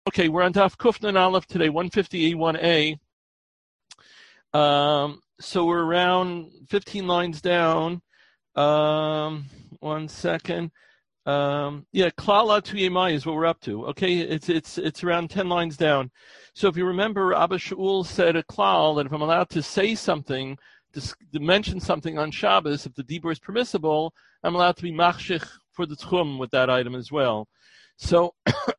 Okay, we're on Daf Kufnan Aleph today, 150A1A. So we're around 15 lines down. 1 second. Klala Tuyemai is what we're up to. Okay, it's around 10 lines down. So if you remember, Abba Shaul said a klal that if I'm allowed to say something, to mention something on Shabbos, if the dibur is permissible, I'm allowed to be machshich for the tchum with that item as well. So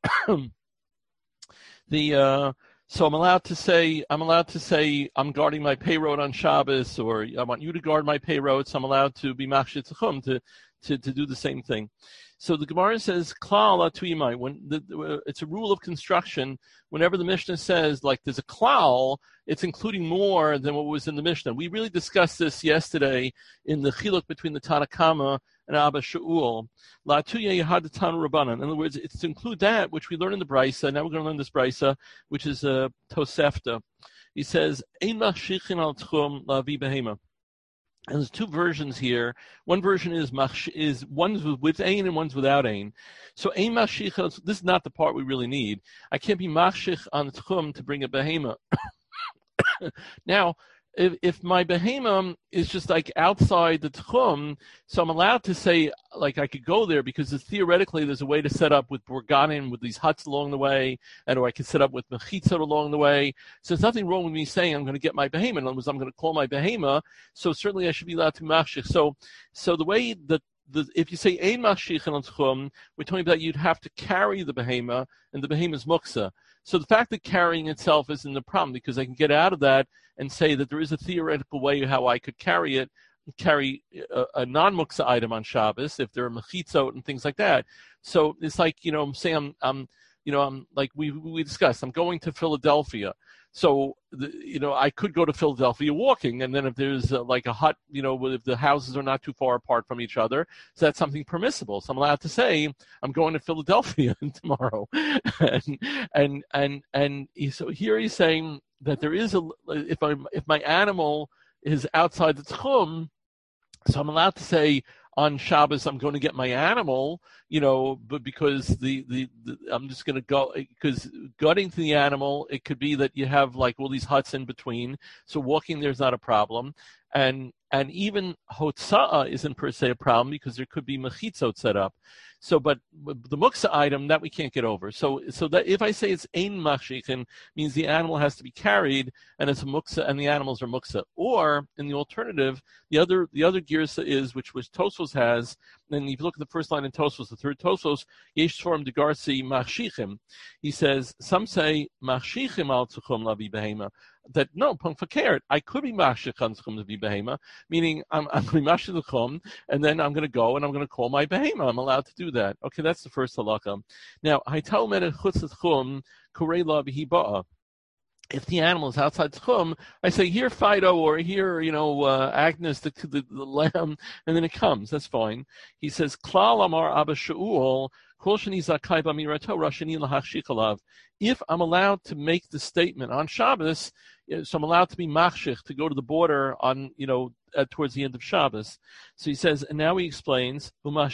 so I'm allowed to say I'm guarding my pay road on Shabbos, or I want you to guard my pay road, so I'm allowed to be machshich tchum to do the same thing. So the Gemara says klal atuyimai. It's a rule of construction. Whenever the Mishnah says like there's a klal, it's including more than what was in the Mishnah. We really discussed this yesterday in the chiluk between the Tanakama and Abba Shaul. La tuya yahadatan rabbanan. In other words, it's to include that which we learn in the Brisa. Now we're going to learn this Brisa, which is Tosefta. He says ein machshichin al tchum lavi behema. And there's two versions here. One version is one's with ain and one's without ain. So ain mashich, this is not the part we really need. I can't be mashich on the tchum to bring a behema. Now, if my behema is just like outside the tchum, so I'm allowed to say like I could go there because theoretically there's a way to set up with borganim, with these huts along the way, or I could set up with mechitzot along the way. So there's nothing wrong with me saying I'm going to get my behema. In other words, I'm going to call my behema. So certainly I should be allowed to mashich. So the way that if you say ein mashich on tchum, we're talking about you'd have to carry the behema, and the behema is muksa. So the fact that carrying itself isn't the problem, because I can get out of that and say that there is a theoretical way how I could carry a non-muksa item on Shabbos if there are mechitzot and things like that. So it's like, say I'm like we discussed, I'm going to Philadelphia. So, I could go to Philadelphia walking, and then if there's like a hut, if the houses are not too far apart from each other, so that's something permissible. So I'm allowed to say I'm going to Philadelphia tomorrow, and so here he's saying that there is if my animal is outside the tchum, so I'm allowed to say on Shabbos I'm going to get my animal, but because I'm just going to go, because gutting to the animal, it could be that you have like all these huts in between, so walking there's not a problem, and even hotza'ah isn't per se a problem because there could be mechitzot set up. So, but the muksa item that we can't get over. So that if I say it's ein machshichin, means the animal has to be carried, and it's a muksa, and the animals are muksa. Or in the alternative, the other girsa is which Tosfos has. And if you look at the first line in Tosfos, the third Tosfos, yesh sforim degarsi machshichim. He says some say machshichim al tzuchum lavi behema. That no, punkfakert, I could be mashich on tchum to be behema, meaning I'm going to be mashich the tchum, and then I'm going to go and I'm going to call my behema. I'm allowed to do that. Okay, that's the first halakha. Now, haytal menet chutz tchum korei la b'hiba'a. If the animal is outside tchum, I say here Fido, or here Agnes, the lamb, and then it comes. That's fine. He says klal amar Abba Shaul. If I'm allowed to make the statement on Shabbos, so I'm allowed to be machshich, to go to the border on, towards the end of Shabbos. So he says, and now he explains,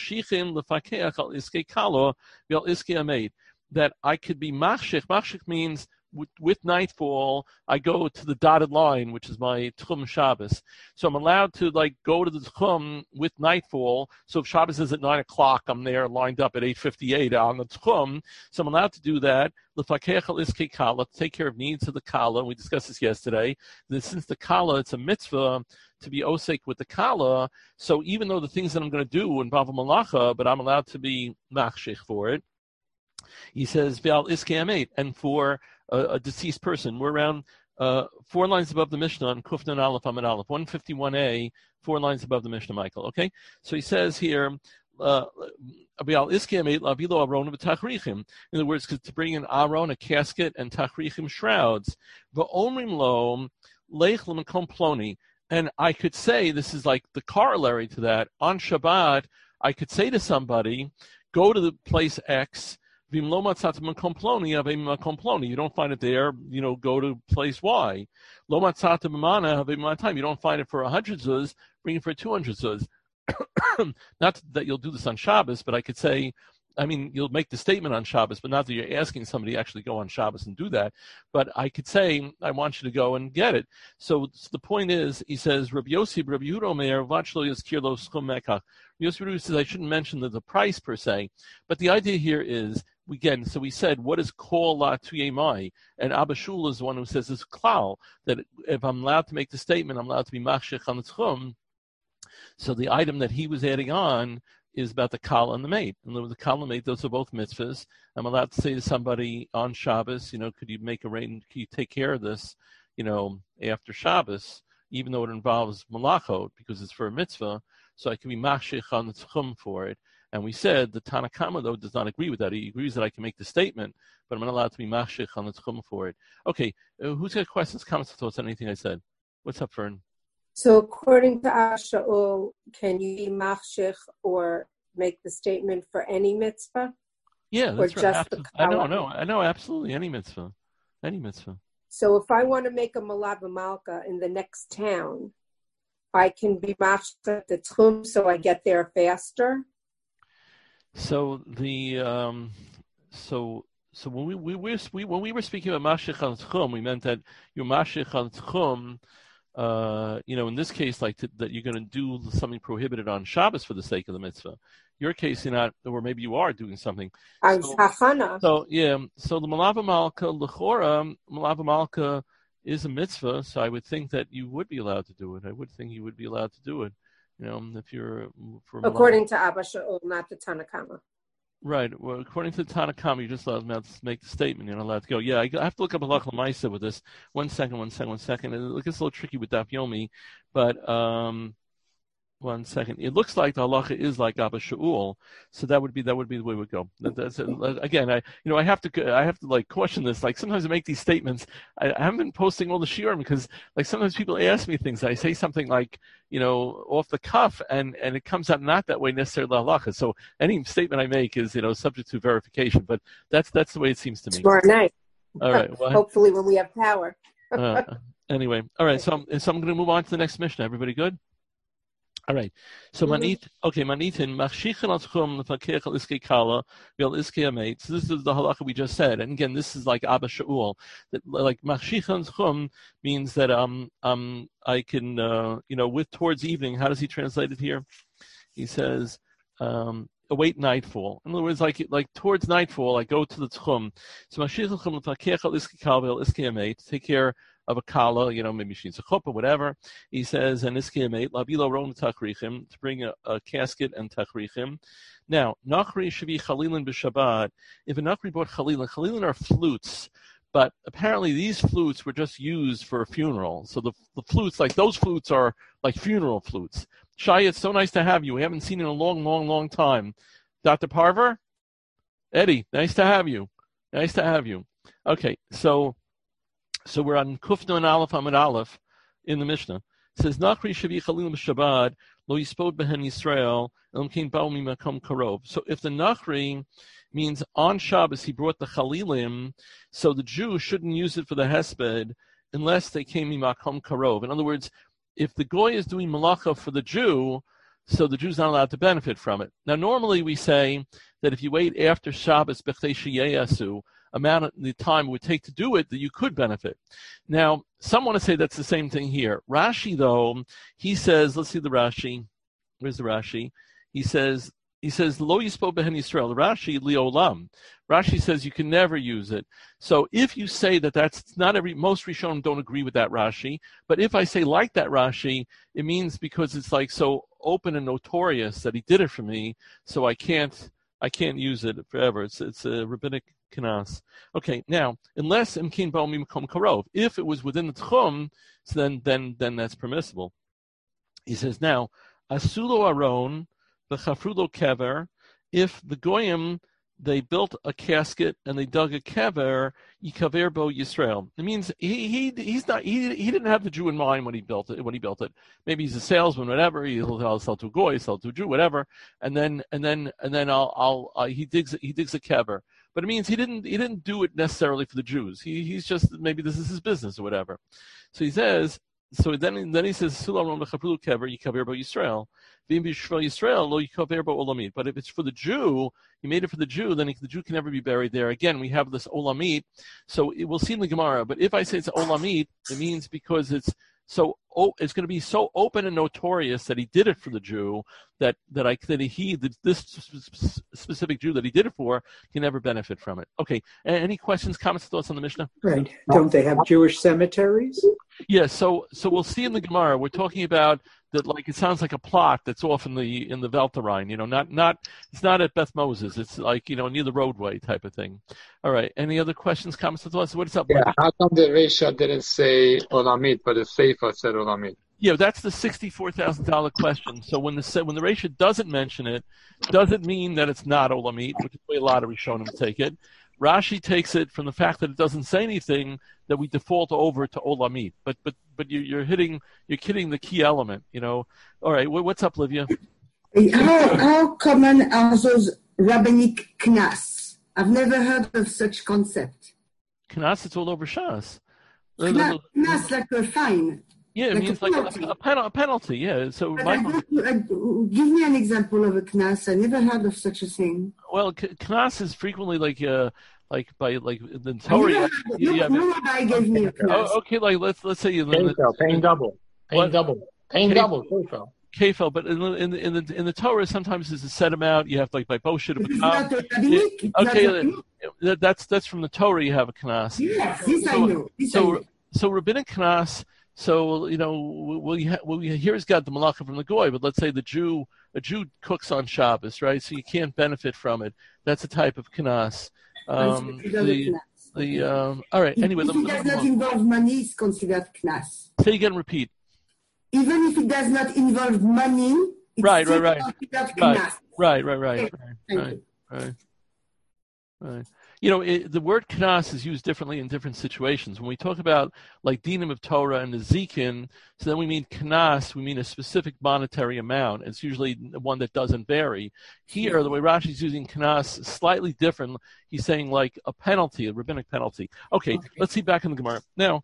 that I could be machshich. Machshich means with nightfall, I go to the dotted line, which is my Tchum Shabbos. So I'm allowed to go to the Tchum with nightfall. So if Shabbos is at 9 o'clock, I'm there lined up at 8:58 on the Tchum. So I'm allowed to do that. To take care of needs of the Kala. We discussed this yesterday. Since the Kala, it's a mitzvah to be osek with the Kala. So even though the things that I'm going to do involve a malacha, but I'm allowed to be machshich for it. He says, Ve'al iskei amet, and for a deceased person. We're around 4 lines above the Mishnah on Kufnan Aleph Amid Aleph, 151a, 4 lines above the Mishnah, Michael. Okay? So he says here, in other words, to bring an aron, a casket, and tachrichim, shrouds. And I could say, this is like the corollary to that, on Shabbat, I could say to somebody, go to the place X, you don't find it there, go to place Y. You don't find it for 100 zuz, bring it for 200 zuz. Not that you'll do this on Shabbos, but I could say, I mean, you'll make the statement on Shabbos, but not that you're asking somebody to actually go on Shabbos and do that. But I could say, I want you to go and get it. So the point is, he says, Rabbi Yossi, Rabbi Yehuda Omer, vachlo yazkir lo schum mekach. Yossi Rabbi says, I shouldn't mention the price per se, but the idea here is, again, so we said, what is kol la tuyemai? And Abba Shul is the one who says this klal, that if I'm allowed to make the statement, I'm allowed to be machshech on the tchum. So the item that he was adding on is about the kala and the maid. And the kala and the maid, those are both mitzvahs. I'm allowed to say to somebody on Shabbos, could you make a rain, can you take care of this, after Shabbos, even though it involves malachot, because it's for a mitzvah, so I can be machshech on the tchum for it. And we said the Tanna Kama, though, does not agree with that. He agrees that I can make the statement, but I'm not allowed to be machshech on the tchum for it. Okay, who's got questions, comments, thoughts on anything I said? What's up, Fern? So according to Asha'ul, can you be machshech or make the statement for any mitzvah? Yeah, that's or right. Just the I know, absolutely, any mitzvah. Any mitzvah. So if I want to make a malava malka in the next town, I can be machshech at the tchum so I get there faster? So the so when we were speaking about mashich al tchum, we meant that your mashich al tchum, in this case, that you're going to do something prohibited on Shabbos for the sake of the mitzvah. Your case, you're not, or maybe you are doing something. I'm hachana. So the malava malka lechora, malava malka is a mitzvah, so I would think that you would be allowed to do it. I would think you would be allowed to do it. If you're according to Abba Sha'ul, not the Tanna Kama. Right. Well, according to the Tanna Kama, you just allowed to make the statement. You're not allowed to go. Yeah, I have to look up Halach L'Maisa with this. One second. It gets a little tricky with Daf Yomi, but 1 second. It looks like the halacha is like Abba Sha'ul, so that would be the way we would go. Again, I have to caution this. Like sometimes I make these statements. I haven't been posting all the shiurim because sometimes people ask me things. I say something off the cuff, and it comes out not that way necessarily halacha. So any statement I make is subject to verification. But that's the way it seems to me. Tomorrow night. All right. Well, hopefully when we have power. Anyway, all right. So I'm going to move on to the next mission. Everybody good? All right. So manitin machshichin al tchum lefakech al iskei kala v'al iskei amet. So this is the halacha we just said, and again, this is like Abba Sha'ul. That machshichin tchum means that I can with towards evening. How does he translate it here? He says await nightfall. In other words, like towards nightfall, I go to the tchum. So machshichin tchum lefakech al iskei kala v'al iskei amet. Take care of a kala, maybe she's a chuppah or whatever. He says, and iskiyamate, labilo ron tachrichim, to bring a casket and tachrichim. Now, nachri should be chalilin b'shabbat. If a nachri bought chalilin are flutes, but apparently these flutes were just used for a funeral. So the flutes, those flutes are like funeral flutes. Shai, it's so nice to have you. We haven't seen you in a long, long, long time. Dr. Parver? Eddie, nice to have you. Nice to have you. Okay, so we're on Kufna and Aleph Amid Aleph in the Mishnah. It says, Nachri Shavi Chalim Shabbat, Lo Yispod Behen Yisrael, Elmkein Bao Mimakom Karov. So if the Nachri means on Shabbos he brought the Chalilim, so the Jew shouldn't use it for the Hesped unless they came Mimakom Karov. In other words, if the Goy is doing Malacha for the Jew, so the Jew's not allowed to benefit from it. Now, normally we say that if you wait after Shabbos, B'chtei Sheyeyasu, amount of the time it would take to do it, that you could benefit. Now, some want to say that's the same thing here. Rashi, though, he says, let's see the Rashi. Where's the Rashi? He says, Lo Yispo Behen Yisrael. Rashi, Liolam. Rashi says you can never use it. So if you say that's not most Rishonim don't agree with that Rashi, but if I say like that Rashi, it means because it's so open and notorious that he did it for me, so I can't use it forever. It's a rabbinic Kanas. Okay, now, unless Imkin Bao Mimakom Karov, if it was within the Tchum, so then that's permissible. He says, now, Asulo Aron, V'chafrulo Kever, if the Goyim, they built a casket and they dug a kever, Yikaver Bo Yisrael. It means he didn't have the Jew in mind when he built it. Maybe he's a salesman, whatever. He'll sell to a goy, sell to a Jew, whatever. And then he digs a kever. But it means he didn't do it necessarily for the Jews. He's just, maybe this is his business or whatever. So he says, So then he says, Sulam Lechavru Kever Yikaver Bo Yisrael. V'im B'Yisrael Yisrael Lo Yikaver Bo Olamit. But if it's for the Jew, he made it for the Jew, then the Jew can never be buried there. Again, we have this Olamit. So we'll see in the Gemara. But if I say it's Olamit, it means because it's going to be so open and notorious that he did it for the Jew that this specific Jew that he did it for can never benefit from it. Okay. Any questions, comments, thoughts on the Mishnah? Right. Don't they have Jewish cemeteries? Yeah. So we'll see in the Gemara. We're talking about that. Like it sounds like a plot that's off in the Velterine. It's not at Beth Moses. It's like near the roadway type of thing. All right. Any other questions, comments, thoughts? What is up? Yeah. How come the Reisha didn't say Olamit, but the Seifa said Olamit? Yeah, that's the $64,000 question. So when the Reisha doesn't mention it, doesn't mean that it's not Olamit, which is the way a lot of Rishonim take it. Rashi takes it from the fact that it doesn't say anything that we default over to Olamit. But you're hitting the key element. All right, what's up, Livia? How common are those rabbinic knas? I've never heard of such concept. Knas, it's all over Shas. Knas like a fine. Yeah, it means like a penalty. Yeah. So give me an example of a knas. I never heard of such a thing. Well, knas is frequently like the Torah. Nobody gave me a knas. Okay, like let's say paying double. Kefel, but in the Torah sometimes there's a set amount. You have like by Boshit. Okay, that's from the Torah. You have a knas. Yes, this I know. So rabbinic knas. So here's got the malacha from the goy, but let's say a Jew cooks on Shabbos, right? So you can't benefit from it. That's a type of knas. All right. Anyway, if it does not involve money, it's considered knas. Say again. Repeat. Even if it does not involve money, it's right. considered knas. Right. The word knas is used differently in different situations. When we talk about like dinim of Torah and the zikin, so then we mean knas, we mean a specific monetary amount. It's usually one that doesn't vary. Here, the way Rashi is using knas is slightly different. He's saying like a penalty, a rabbinic penalty. Okay, let's see back in the Gemara. Now,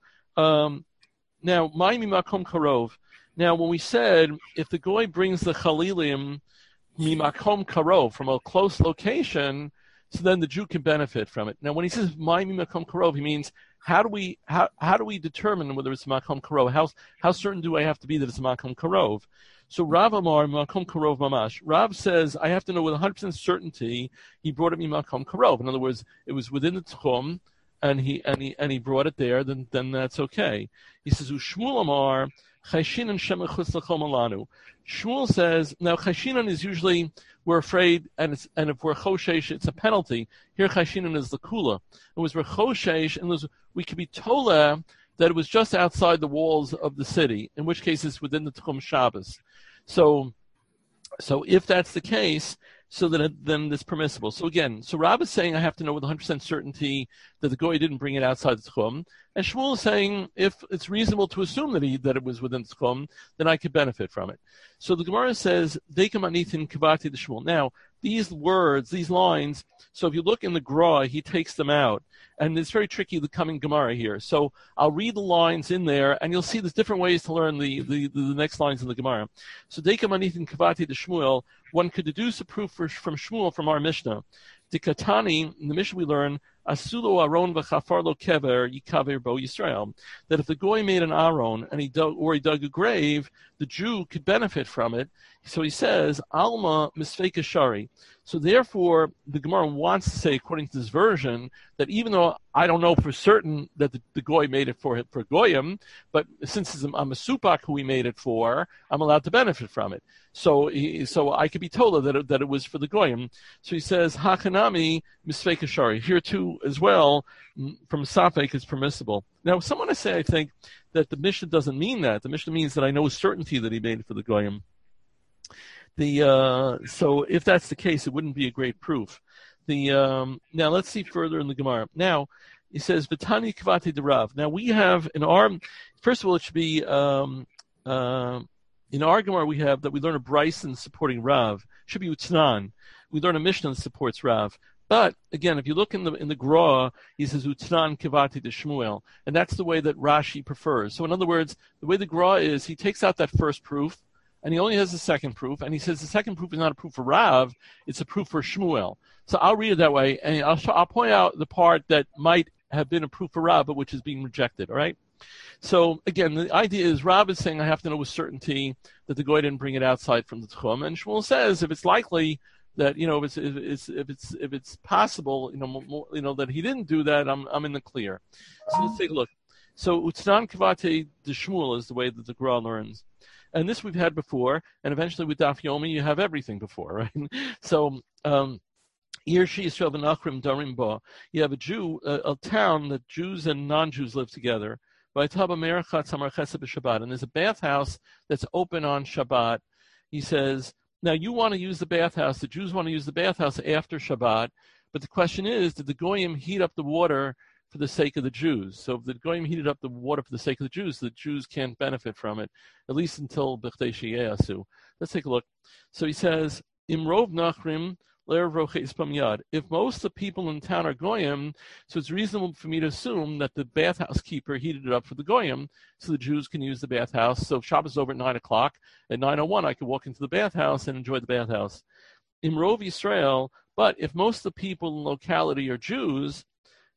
ma'imi makom karov. Now, when we said if the goy brings the chalilim mimakom karov from a close location, so then the Jew can benefit from it. Now, when he says "ma'imi makom karov," he means how do we determine whether it's makom karov? How certain do I have to be that it's makom karov? So Rav Amar makom karov mamash. Rav says I have to know with 100% certainty he brought it makom karov. In other words, it was within the tchum, and he brought it there. Then that's okay. He says Ushmuel Amar chayshinan shemechutz l'chol malanu. Shmuel says now chayshinan is usually we're afraid, and if we're choshesh, it's a penalty. Here, chayshinan is the kula. It was we're choshesh, and we could be tola that it was just outside the walls of the city, in which case it's within the Tchum Shabbos. So if that's the case, so then it's permissible. So again, Rav is saying I have to know with 100% certainty that the goy didn't bring it outside the Tchum, and Shmuel is saying if it's reasonable to assume that it was within the Tchum, then I could benefit from it. So the Gemara says Deikam anithin kavati the Shmuel. Now these words, these lines. So if you look in the Gra, he takes them out, and it's very tricky the coming Gemara here. So I'll read the lines in there, and you'll see there's different ways to learn the next lines in the Gemara. So Deikam anithin kavati the Shmuel. One could deduce a proof from Shmuel from our Mishnah. Dikatani, in the Mishnah we learn, Asulo Aron v'chafarlo kever yikaver bo Yisrael. That if the goy made an aron and he dug a grave, the Jew could benefit from it. So he says, Alma misfeka shari. So therefore, the Gemara wants to say, according to this version, that even though I don't know for certain that the goy made it for goyim, but since I'm a supak who he made it for, I'm allowed to benefit from it. So I could be told that it was for the goyim. So he says, Hakanami misfeka shari. Here too, as well, from Safek is permissible. Now, someone I think that the Mishnah doesn't mean that. The Mishnah means that I know with certainty that he made it for the goyim. So if that's the case, it wouldn't be a great proof. Now let's see further in the Gemara. Now he says V'tani Kavati Derav. Now we have first of all it should be in our Gemara we have that we learn a Bryson supporting Rav. It should be Utnan. We learn a Mishnah that supports Rav. But again, if you look in the Gra, he says Utznan Kivati de Shmuel, and that's the way that Rashi prefers. So in other words, the way the Gra is, he takes out that first proof, and he only has the second proof, and he says the second proof is not a proof for Rav, it's a proof for Shmuel. So I'll read it that way, and I'll point out the part that might have been a proof for Rav, but which is being rejected. All right. So again, the idea is Rav is saying I have to know with certainty that the Goy didn't bring it outside from the Tchum, and Shmuel says if it's likely that if it's possible that he didn't do that, I'm in the clear. So let's take a look. So Utznan Kavate de Shmuel is the way that the Gra learns, and this we've had before, and eventually with Daf Yomi you have everything before, right? So you have a Jew, a town that Jews and non-Jews live together. And there's a bathhouse that's open on Shabbat. He says, now you want to use the bathhouse, the Jews want to use the bathhouse after Shabbat, but the question is, did the Goyim heat up the water for the sake of the Jews? So if the Goyim heated up the water for the sake of the Jews can't benefit from it, at least until B'chtei Sheyeasu. Let's take a look. So he says, Imrov Nachrim, if most of the people in town are Goyim, so it's reasonable for me to assume that the bathhouse keeper heated it up for the Goyim, so the Jews can use the bathhouse. So if Shabbos is over at 9 o'clock, at 9:01 I could walk into the bathhouse and enjoy the bathhouse. Imrov Yisrael, but if most of the people in the locality are Jews,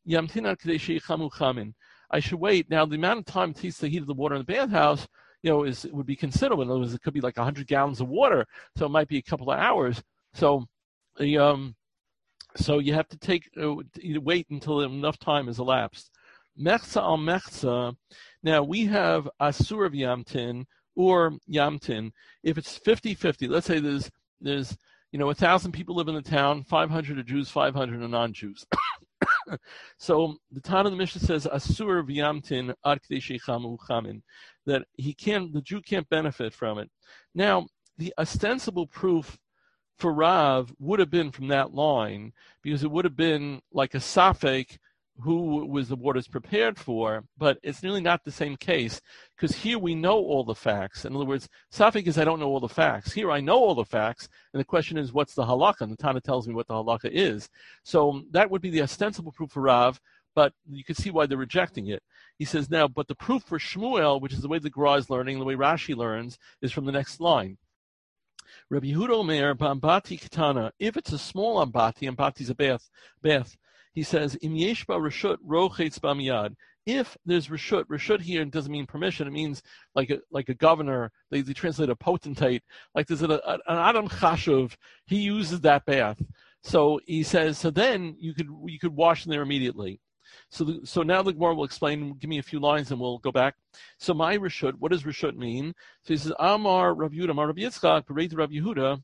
I should wait. Now the amount of time it takes to heat the water in the bathhouse, would be considerable. In other words, it could be like 100 gallons of water, so it might be a couple of hours. So you have to wait until enough time has elapsed. Mechza al mechza. Now we have asur of yamtin or yamtin. If it's 50-50, let's say there's 1,000 people live in the town, 500 are Jews, 500 are non-Jews. So the Tana of the Mishnah says asur of yamtin ad k'dei shechamu chamin, that the Jew can't benefit from it. Now the ostensible proof for Rav would have been from that line, because it would have been like a safek who was the waters prepared for, but it's really not the same case, because here we know all the facts. In other words, safek is I don't know all the facts. Here I know all the facts, and the question is, what's the halakha? And the Tana tells me what the halakha is. So that would be the ostensible proof for Rav, but you can see why they're rejecting it. He says now, but the proof for Shmuel, which is the way the Gra is learning, the way Rashi learns, is from the next line. Rabbi Yehuda Omer, Bambati Ketana, if it's a small ambati is a bath, he says, Im yeshba reshut rochetz bamiyad. If there's reshut here doesn't mean permission, it means like a governor, they translate a potentate, like there's an Adam Chashuv, he uses that bath. So he says, so then you could wash in there immediately. So now the Gemara will explain, give me a few lines and we'll go back. So my Rishut, what does Rishut mean? So he says, Amar Rav Yehuda, Amar Rav Yitzchak, Bereit Rav Yehuda,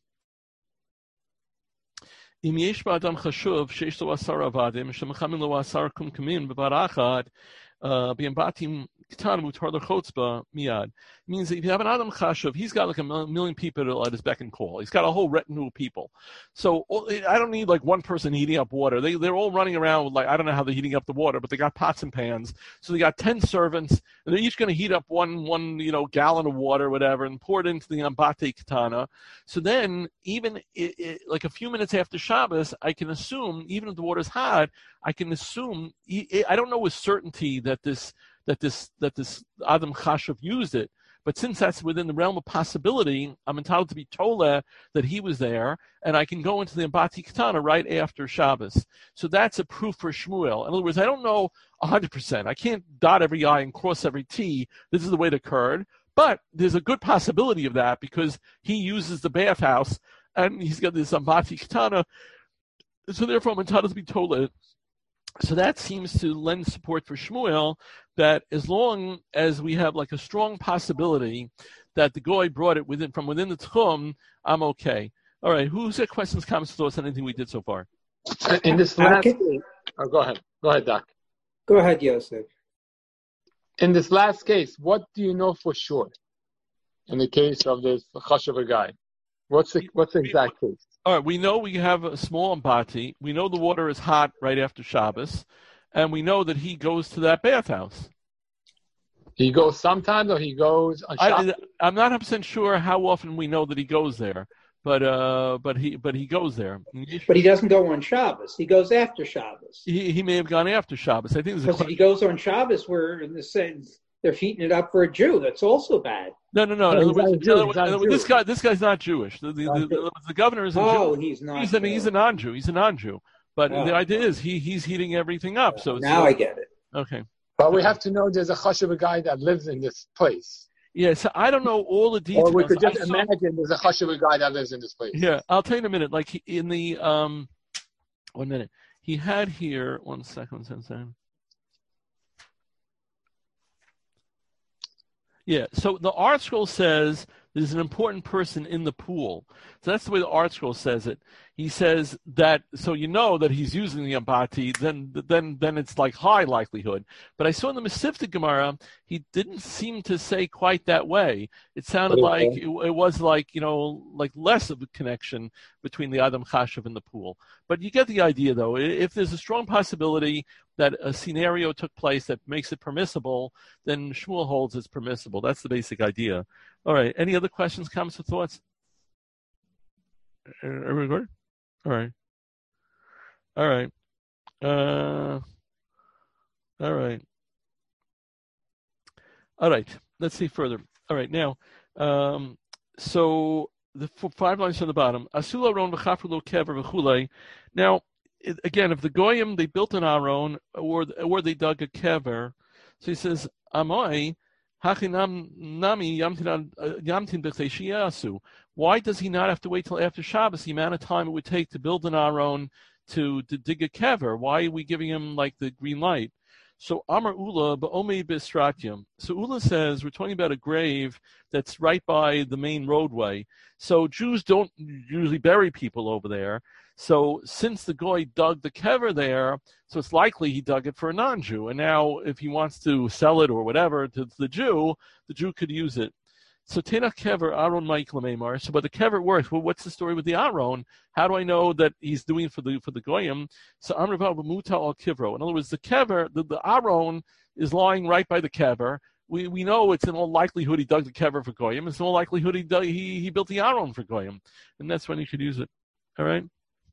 Im yesh ba'adam chashuv, sheish lo asar avadim, shemechamin lo asar kumkumin, bebarachad, b'yambatim k'tan mutar l'chotzba miyad. Means that if you have an Adam Chashuv, he's got like a million people at his beck and call. He's got a whole retinue of people. So I don't need like one person heating up water. They're all running around with I don't know how they're heating up the water, but they got pots and pans. So they got 10 servants, and they're each going to heat up one gallon of water, whatever, and pour it into the ambate katana. So then even like a few minutes after Shabbos, I can assume, even if the water's hot, I can assume, I don't know with certainty that this Adam Chashuv used it, but since that's within the realm of possibility, I'm entitled to be told that he was there, and I can go into the Ambati Katana right after Shabbos. So that's a proof for Shmuel. In other words, I don't know 100%. I can't dot every I and cross every T. This is the way it occurred. But there's a good possibility of that because he uses the bathhouse, and he's got this Ambati Katana. So therefore, I'm entitled to be told it. So that seems to lend support for Shmuel that as long as we have like a strong possibility that the Goy brought it from within the Tchum, I'm okay. All right, who's got questions, comments, thoughts on anything we did so far? In this last case, go ahead. Go ahead, Doc. Go ahead, Yosef. In this last case, what do you know for sure? In the case of this Chashuv guy, what's the exact case? All right, we know we have a small ambati. We know the water is hot right after Shabbos, and we know that he goes to that bathhouse. He goes sometimes, or he goes on Shabbos? I'm not 100% sure how often we know that he goes there, but he goes there. But he doesn't go on Shabbos. He goes after Shabbos. He may have gone after Shabbos. I think because if he goes on Shabbos, we're in the sense they're heating it up for a Jew. That's also bad. No. In other words, this guy's not Jewish. The governor isn't Jewish. Oh, he's not. He's a non-Jew. He's a non-Jew. But the idea is he's heating everything up. So now I get it. Okay. But we have to know there's a chashuv guy that lives in this place. Yeah, so I don't know all the details. Or we could just imagine there's a chashuv guy that lives in this place. Yeah, I'll tell you in a minute. Like in the 1 minute, he had here 1 second. Yeah, so the Art Scroll says there's an important person in the pool. So that's the way the Art Scroll says it. He says that, so you know that he's using the Ambati, then it's like high likelihood. But I saw in the Mesivta Gemara, he didn't seem to say quite that way. It sounded like it was like, like less of a connection between the Adam Chashav and the pool. But you get the idea, though. If there's a strong possibility that a scenario took place that makes it permissible, then Shmuel holds it's permissible. That's the basic idea. All right. Any other questions, comments, or thoughts? Are we good? All right. All right. Let's see further. All right. Now, so the 5 lines from the bottom. Asula ron v'chafru kever v'chulei. Now, again, if the goyim they built an aron or they dug a kever, so he says amoi hachinam nami yamtin b'chtei shiyasu. Why does he not have to wait till after Shabbos? The amount of time it would take to build an aron to dig a kever. Why are we giving him like the green light? So Amar Ula ba'omei b'stratyum. So Ula says we're talking about a grave that's right by the main roadway. So Jews don't usually bury people over there. So since the goy dug the kever there, so it's likely he dug it for a non-Jew. And now if he wants to sell it or whatever to the Jew could use it. So Tenach kever Aron Ma'ik Lamemar. So but the kever works. Well, what's the story with the Aron? How do I know that he's doing for the goyim? So Amrav B'muta al Kivro. In other words, the kever, the Aron is lying right by the kever. We know it's in all likelihood he dug the kever for goyim. It's in all likelihood he built the Aron for goyim, and that's when he could use it. All right.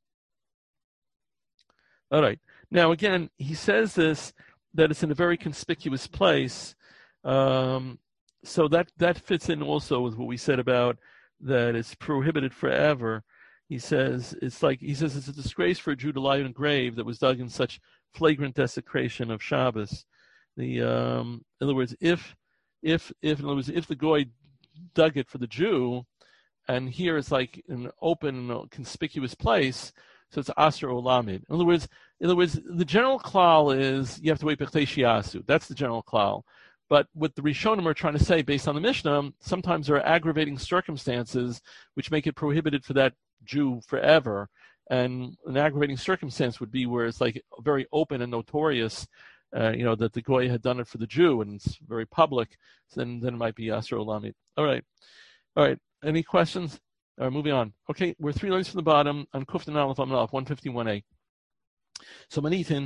All right. Now again, he says this that it's in a very conspicuous place. So that fits in also with what we said about that it's prohibited forever. He says it's a disgrace for a Jew to lie in a grave that was dug in such flagrant desecration of Shabbos. In other words, if the goy dug it for the Jew, and here it's like an open, conspicuous place, so it's Asr Olamid. In other words, the general klal is you have to wait b'chtei shiyasu. That's the general klal. But what the Rishonim are trying to say, based on the Mishnah, sometimes there are aggravating circumstances which make it prohibited for that Jew forever. And an aggravating circumstance would be where it's like very open and notorious, that the goy had done it for the Jew, and it's very public. So then it might be Asr Olamid. All right. Any questions? All right, moving on. Okay, we're 3 lines from the bottom on Kuftan Aleph Amud Aleph 151a. So Manitin.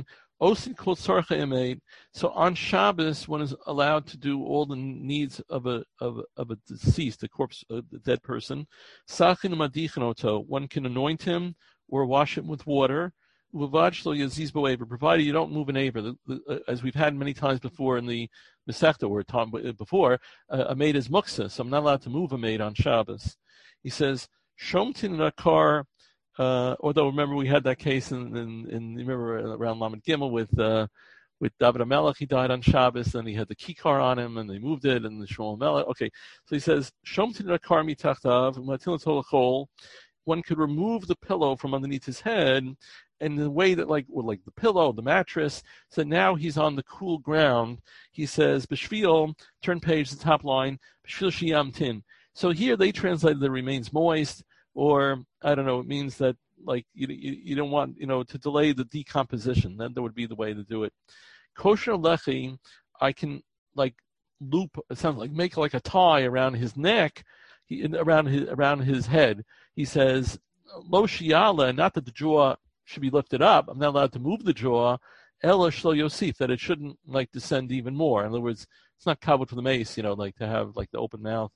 So on Shabbos, one is allowed to do all the needs of a deceased, a corpse, a dead person. One can anoint him or wash him with water. Provided you don't move an aver, as we've had many times before in the Masechta, or time before, a maid is muksa, so I'm not allowed to move a maid on Shabbos. He says, Shomtin in a car. Although remember we had that case in remember around Lamed Gimel with David HaMelech, he died on Shabbos, then he had the kikar on him, and they moved it, and the Shmuel HaMelech. Okay, so he says, Shom Tinakar mitachtav, Matil Tolachol. One could remove the pillow from underneath his head, and the way that like the pillow, the mattress. So now he's on the cool ground. He says, B'shvil, turn page, the top line, B'shvil shiyam tin. So here they translated that remains moist. Or, I don't know, it means that, like, you don't want, to delay the decomposition. Then that would be the way to do it. Kosher lechi, I can, like, loop, it sounds like, make like a tie around his neck, around his head. He says, lo shiala, not that the jaw should be lifted up. I'm not allowed to move the jaw. Ela shlo yosif, that it shouldn't, like, descend even more. In other words, it's not covered for the mace, like, to have, like, the open mouth.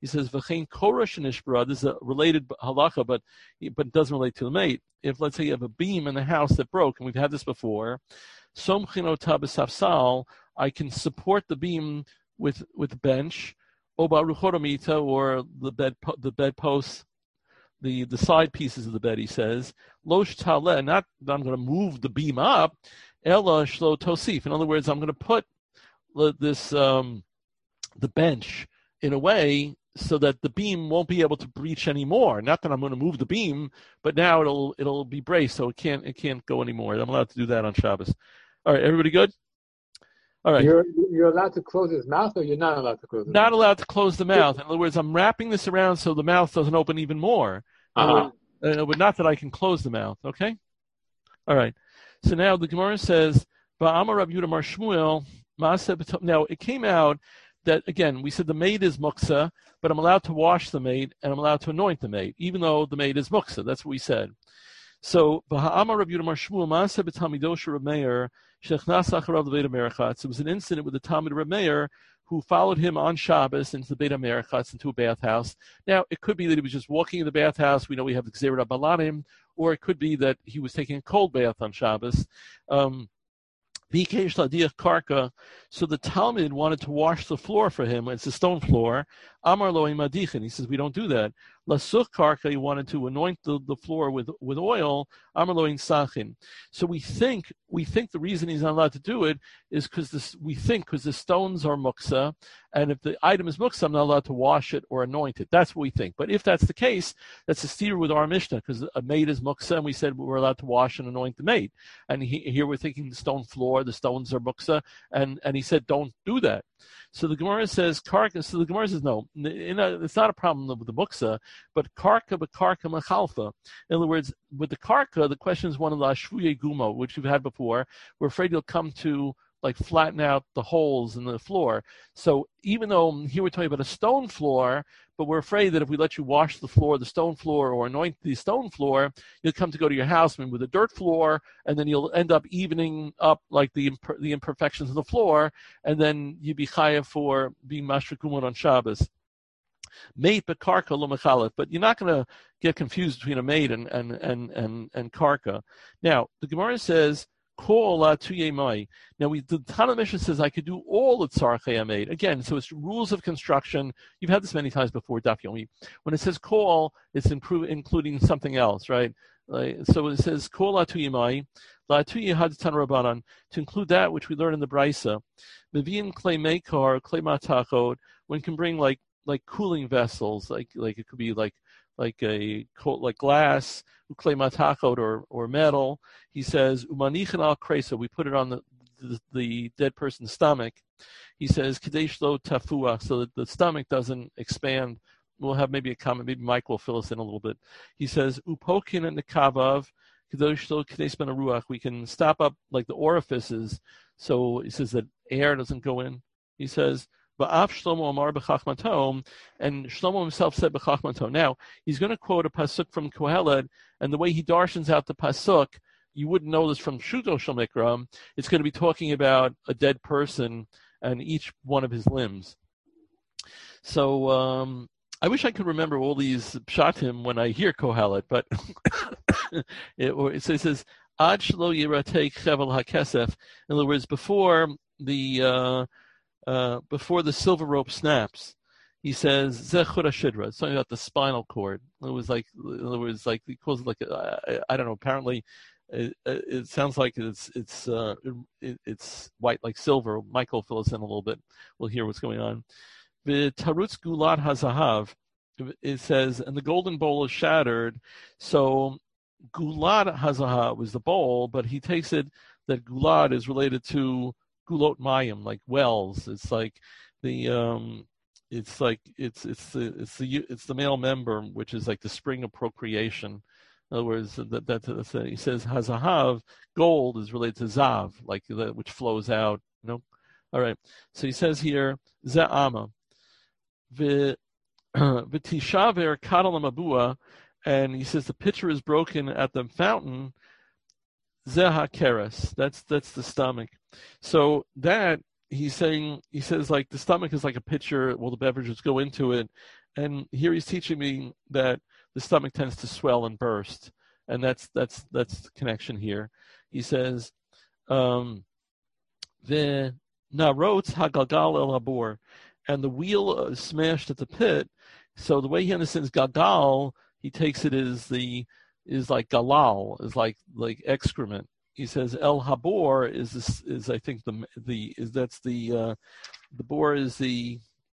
He says v'chein korash nishbara. This is a related halacha, but it doesn't relate to the mate. If let's say you have a beam in the house that broke, and we've had this before, somchin ota b'safsal, I can support the beam with a bench, oba ruchoramita, or the bedposts, the side pieces of the bed. He says losh taleh, not that I'm going to move the beam up, ella shlo tosif. In other words, I'm going to put this the bench in a way so that the beam won't be able to breach anymore. Not that I'm going to move the beam, but now it'll be braced, so it can't go anymore. I'm allowed to do that on Shabbos. All right, everybody good? All right. You're allowed to close his mouth, or you're not allowed to close his mouth? Not allowed to close the mouth. In other words, I'm wrapping this around so the mouth doesn't open even more. But not that I can close the mouth, okay? All right. So now the Gemara says, Ba'amar Rav Yehuda Mar Shmuel, now it came out that, again, we said the maid is muksa, but I'm allowed to wash the maid and I'm allowed to anoint the maid, even though the maid is muksa. That's what we said. So, Ba'amar Rav Yehuda Mar Shmuel, Ma'aseh b'talmidosh Rav Meir, shechnas acharav l'beit HaMerechatz. It was an incident with the Talmid Rav Meir who followed him on Shabbos into the Beit HaMerechatz, into a bathhouse. Now, it could be that he was just walking in the bathhouse. We know we have the Gzeirat Balanim, or it could be that he was taking a cold bath on Shabbos. Karka, so the Talmud wanted to wash the floor for him. It's a stone floor. Amar lo imadichin. He says, we don't do that. Lasuch karka, he wanted to anoint the floor with oil. Amar lo sachin. So we think the reason he's not allowed to do it is because the stones are muksa, and if the item is muksa, I'm not allowed to wash it or anoint it. That's what we think. But if that's the case, that's a steer with our Mishnah, because a maid is muksa, and we said we're allowed to wash and anoint the maid. And here we're thinking the stone floor, the stones are muksa, and he said don't do that. So the Gemara says karka. So the Gemara says no, it's not a problem with the muksa, but karka machalfa. In other words, with the karka, the question is one of the ashvuye gumo, which we've had before. We're afraid you'll come to like flatten out the holes in the floor. So even though here we're talking about a stone floor, but we're afraid that if we let you wash the floor, the stone floor, or anoint the stone floor, you'll come to go to your house with a dirt floor, and then you'll end up evening up like the imperfections of the floor, and then you'd be chayav for being mashra kumon on Shabbos. Mate bekarka lo mechalef, but you're not going to get confused between a maid and karka. Now the Gemara says, now, the Tana Mishnah says I could do all the tzarchei hamid. Again, so it's rules of construction. You've had this many times before, Daf Yomi. When it says kol, it's including something else, right? So it says kol la'tuyimai, la'tuyi hadatan rabbanan, to include that which we learn in the Brisa. Mevi'in klei meikar, klei matachot, one can bring like cooling vessels, like it could be like glass, uklei matachot, or metal. He says umanichin al kreisa, we put it on the dead person's stomach. He says kadesh lo tafua, so that the stomach doesn't expand. We'll have maybe a comment. Maybe Mike will fill us in a little bit. He says upokin and nekavav kadesh lo kadesh ben ruach. We can stop up like the orifices, so he says that air doesn't go in. He says. Shlomo Amar b'chachmato, and Shlomo himself said b'chachmato. Now he's going to quote a pasuk from Kohelet, and the way he darshans out the pasuk, you wouldn't know this from Shuto Shel Mikra. It's going to be talking about a dead person and each one of his limbs. So I wish I could remember all these pshatim when I hear Kohelet, but it says Ad shelo yiratei chevel hakesef. In other words, before the silver rope snaps, he says zechur hashidra. It's something about the spinal cord. In other words, like he calls it like I don't know. Apparently, it sounds like it's white like silver. Michael, fill us in a little bit. We'll hear what's going on. The tarutz gulat hazahav. It says, and the golden bowl is shattered. So gulat hazahav was the bowl, but he takes it that gulat is related to gulot mayim, like wells. It's like the it's the male member, which is like the spring of procreation. In other words, that's he says hazahav, gold is related to zav, like that which flows out. All right. So he says here za'ama v'tishaver kadal mabua, and he says the pitcher is broken at the fountain. Zeha keres, that's the stomach. So that he says like the stomach is like a pitcher. Well, the beverages go into it, And here he's teaching me that the stomach tends to swell and burst, and that's the connection here. He says, the narotz hagalgal el habor, and the wheel is smashed at the pit. So the way he understands galgal, he takes it is like galal, is like excrement. He says el habor is I think the bor is the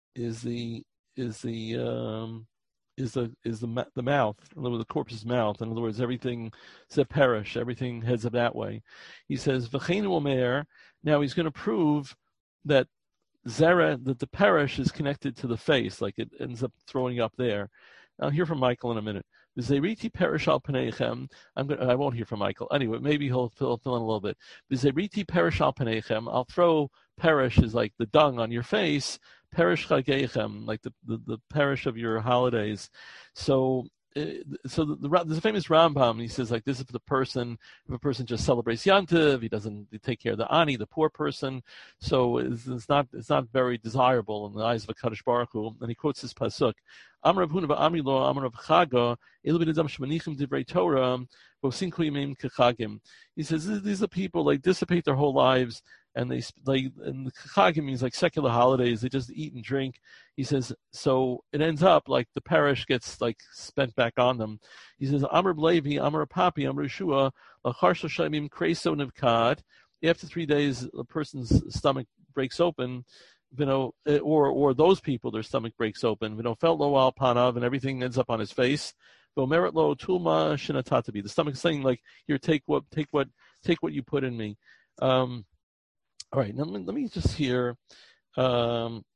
mouth, in other words, the corpse's mouth. In other words, everything is perish, everything heads up that way. He says v'cheinu omer. Now he's going to prove that zera, that the perish is connected to the face, like it ends up throwing up there. I'll hear from Michael in a minute. V'zeriti perish al paneichem. I won't hear from Michael. Anyway, maybe he'll fill in a little bit. V'zeriti perish al paneichem. I'll throw perish is like the dung on your face. Perish chageichem, like the perish of your holidays. So there's a famous Rambam. He says like this is for the person. If a person just celebrates Yantiv, he doesn't take care of the ani, the poor person. So it's not very desirable in the eyes of a Kadosh Baruch Hu. And he quotes this pasuk: Amar Rav Huna v'Amri lo, Amar Rav Chaga, Elu b'nedam shemanichim divrei Torah, v'osinku yimim kechagim. He says these are people like dissipate their whole lives. And and the chagim means like secular holidays. They just eat and drink. He says so. It ends up like the parish gets like spent back on them. He says Amar Levi, Amar Papi, Amar Yeshua, lachar shoshamim kreso nevkad. After 3 days, a person's stomach breaks open. Or those people, their stomach breaks open. Felt lo al panav, and everything ends up on his face. Merit lo tulma shinatatabi. The stomach's saying like, here, take what you put in me. All right, now let me just hear in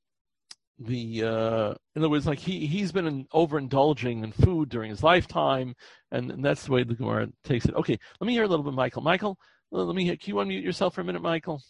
other words, like he's been overindulging in food during his lifetime, and that's the way the Gemara takes it. Okay, let me hear a little bit, Michael. Michael, can you unmute yourself for a minute, Michael?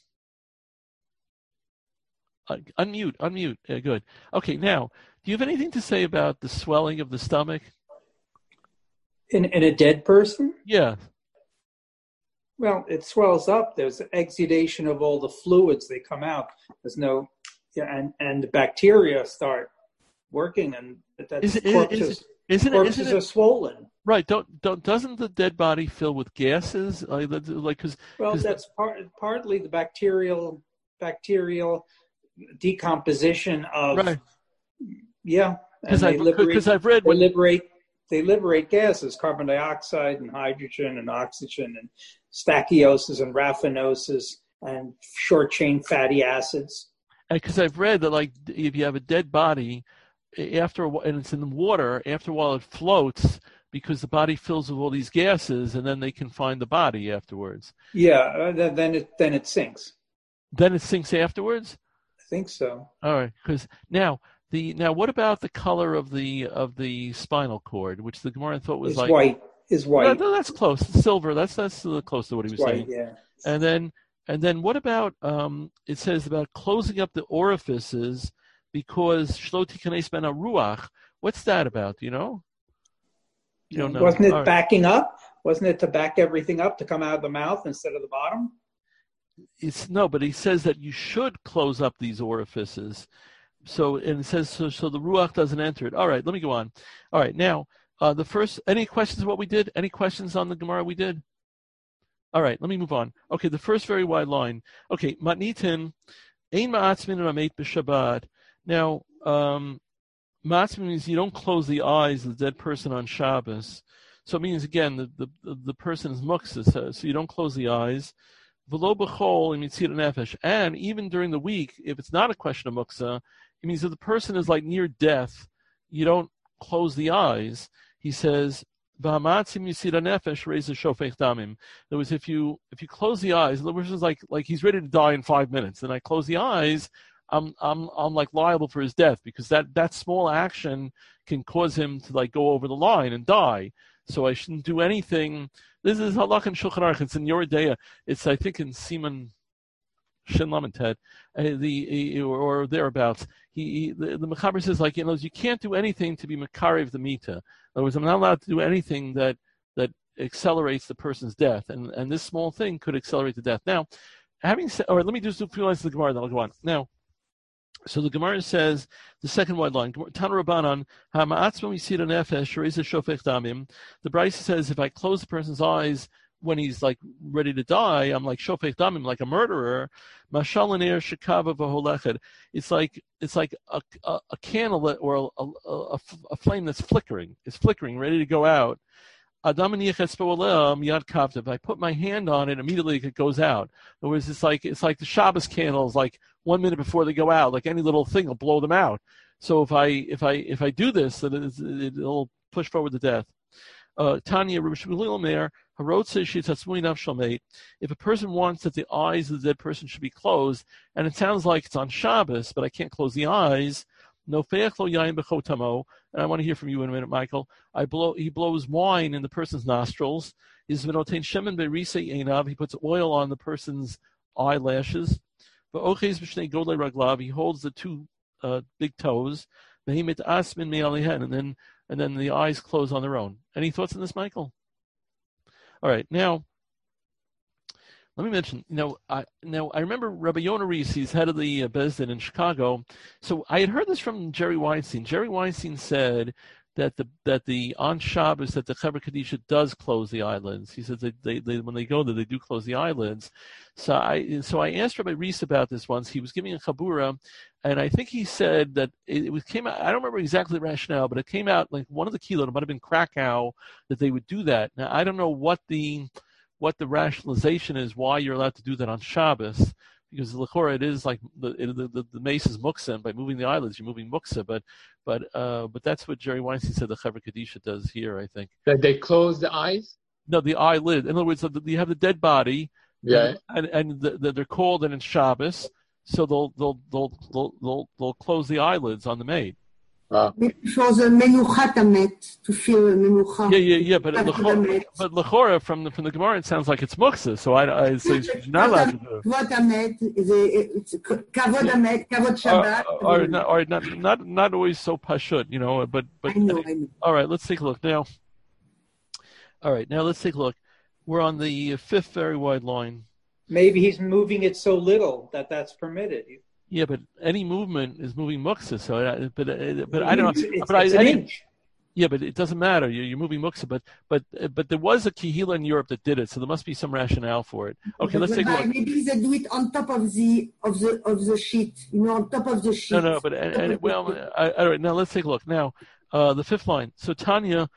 Unmute. Good. Okay, now, do you have anything to say about the swelling of the stomach? In a dead person? Yeah. Well, it swells up. There's exudation of all the fluids. They come out. There's no, and the bacteria start working, and corpses are swollen. Right. Doesn't the dead body fill with gases? That's partly the bacterial decomposition of. Right. Yeah. Because I've read they liberate gases, carbon dioxide and hydrogen and oxygen and stachiosis and raffinosis and short-chain fatty acids. Because I've read that, like, if you have a dead body, and it's in the water, after a while it floats because the body fills with all these gases, and then they can find the body afterwards. Yeah, then it sinks. Then it sinks afterwards? I think so. All right, because now what about the color of the spinal cord, which the Gemara thought was white. Is white. No, that's close. Silver. That's close to what he was saying. Yeah. And then what about it says about closing up the orifices because shlo tikanes ben ruach. What's that about? Do you know? You don't know. Wasn't it backing up? Wasn't it to back everything up to come out of the mouth instead of the bottom? But he says that you should close up these orifices. So, and it says so the ruach doesn't enter it. All right, let me go on. All right, now the first. Any questions of what we did? Any questions on the Gemara we did? All right, let me move on. Okay, the first very wide line. Okay, matnitin ein ma'atzmin rameit b'Shabbat. Now, ma'atzmin means you don't close the eyes of the dead person on Shabbos. So it means again the person is muktzah, so you don't close the eyes. V'lo b'chol in mitzir nefesh, and even during the week, if it's not a question of muktzah, it means that the person is like near death. You don't close the eyes. He says, "V'hamatzim yisira nefesh raises shofech damim." In other words, if you close the eyes, the person is like he's ready to die in 5 minutes, and I close the eyes, I'm like liable for his death because that small action can cause him to like go over the line and die. So I shouldn't do anything. This is halach and Shulchan Aruch. It's in Yoreh Deah. It's I think in Siman Shin Lamed Ted, or thereabouts. The Mechaber says you can't do anything to be mekarev the mita. In other words, I'm not allowed to do anything that accelerates the person's death, and this small thing could accelerate the death. Now, having said, all right, let me just do a few lines of the Gemara, then I'll go on. Now, So the Gemara says, the second wide line, Tan Rabbanan, Hama'atzma Misira Nefesh, Reza Shofech Damim. The Brisa says, if I close the person's eyes when he's like ready to die, I'm like Shofech Damim, like a murderer. Mashalanir Shekava Vaholeched. It's like a candle or a flame that's flickering. It's flickering, ready to go out. If I put my hand on it, immediately it goes out. In other words, it's like the Shabbos candles, like 1 minute before they go out, like any little thing will blow them out. So if I do this, then it'll push forward to death. Tanya, if a person wants that the eyes of the dead person should be closed, and it sounds like it's on Shabbos, but I can't close the eyes, and I want to hear from you in a minute, Michael. He blows wine in the person's nostrils. He puts oil on the person's eyelashes. He holds the two big toes, and then the eyes close on their own. Any thoughts on this, Michael? All right, now let me mention. I remember Rabbi Yonah Rees, he's head of the Beis Din in Chicago. So I had heard this from Jerry Weinstein. Jerry Weinstein said that the on Shabbos that the Chevra Kadisha does close the eyelids. He says they when they go there they do close the eyelids. So I asked Rabbi Rees about this once. He was giving a chabura, and I think he said that it came out. I don't remember exactly the rationale, but it came out like one of the kilot, it might have been Krakow, that they would do that. Now I don't know what the rationalization is why you're allowed to do that on Shabbos, because the l'chora it is like the mace is muksa, and by moving the eyelids you're moving muksa, but that's what Jerry Weinstein said the Chevra Kadisha does here. I think that they close the eyes. No, the eyelid. In other words, you have the dead body. Yeah, and they're cold and it's Shabbos, so they'll close the eyelids on the maid. For the menuchat hamet, to feel menucha. Yeah. But l'chora from the Gemara it sounds like it's muksa, so so you're not allowed to do it. Kavod hamet, it's kavod hamet, kavod Shabbat. Not always so pashut, but. I know. All right, let's take a look now. Let's take a look. We're on the fifth very wide line. Maybe he's moving it so little that's permitted. Yeah, but any movement is moving muksa. So, but I don't know. It's an inch. Yeah, but it doesn't matter. You're moving muksa. But there was a kihila in Europe that did it, so there must be some rationale for it. Okay, let's take a look. Maybe they do it on top of the sheet. On top of the sheet. No, but all right. Now let's take a look. Now, the fifth line. So Tanya.